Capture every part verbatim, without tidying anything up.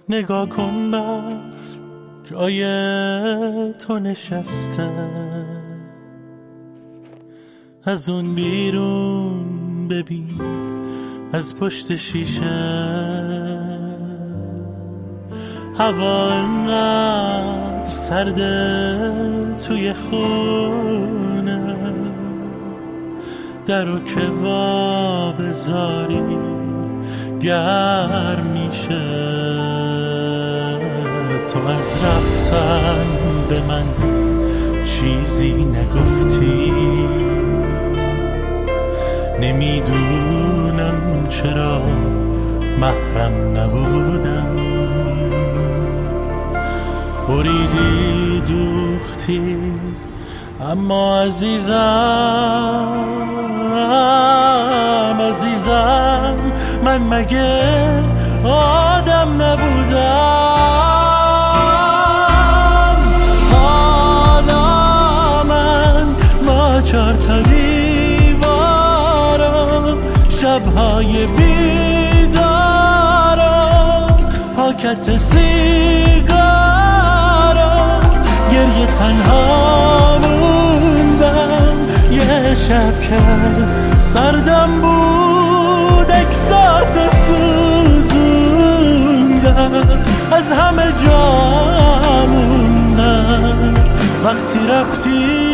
نگاه کن برف جای تو نشسته، از اون بیرون ببین از پشت شیشه هوا انقدر سرده توی خونه، در و که وا بذاری گرم میشه. تو از رفتن به من چیزی نگفتی، نمیدونم چرا محرم نبودم. بریدی دوختی اما عزیزم عزیزم من مگه آدم نبودم؟ حالا من با چار تا دیوارم، شبهای بیدارم، پاکت سیگارم، گریه تنها موندم. یه شب که سردم بود اکساتو سوزوندم، از همه جا موندم وقتی رفتی.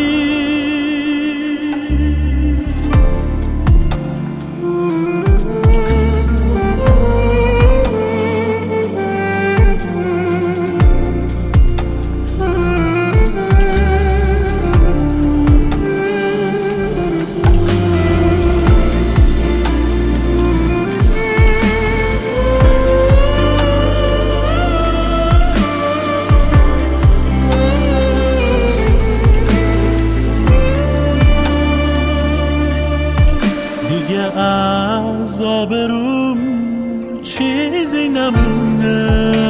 از آبروم چیزی نمونده،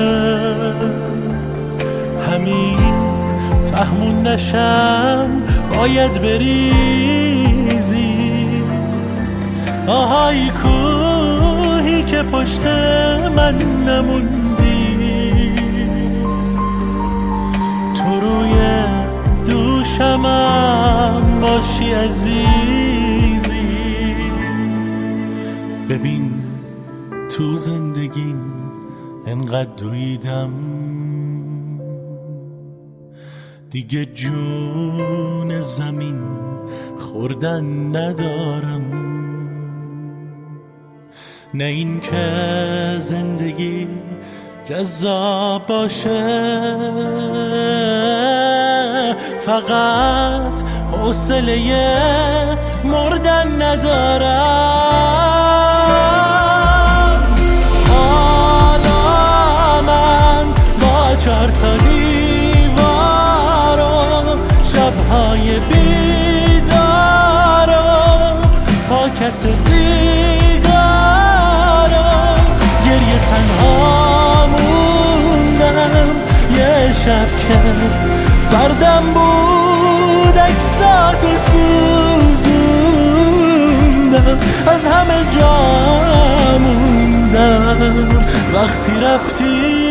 همین تهمون نشم باید بریزی. آهای کوهی که پشت من نموندی، تو روی دوشمم باشی عزیزی. ببین تو زندگیم انقدر دویدم، دیگه جون زمین خوردن ندارم. نه این که زندگی جذاب باشه، فقط حوصله مردن ندارم. حالا من با چار تا دیوارم، شبهای بیدارم، پاکت سیگارم، گریه تنها موندم. یه شب که سردم بود اکساتو سوزوندم، از همه جا موندم وقتی رفتی.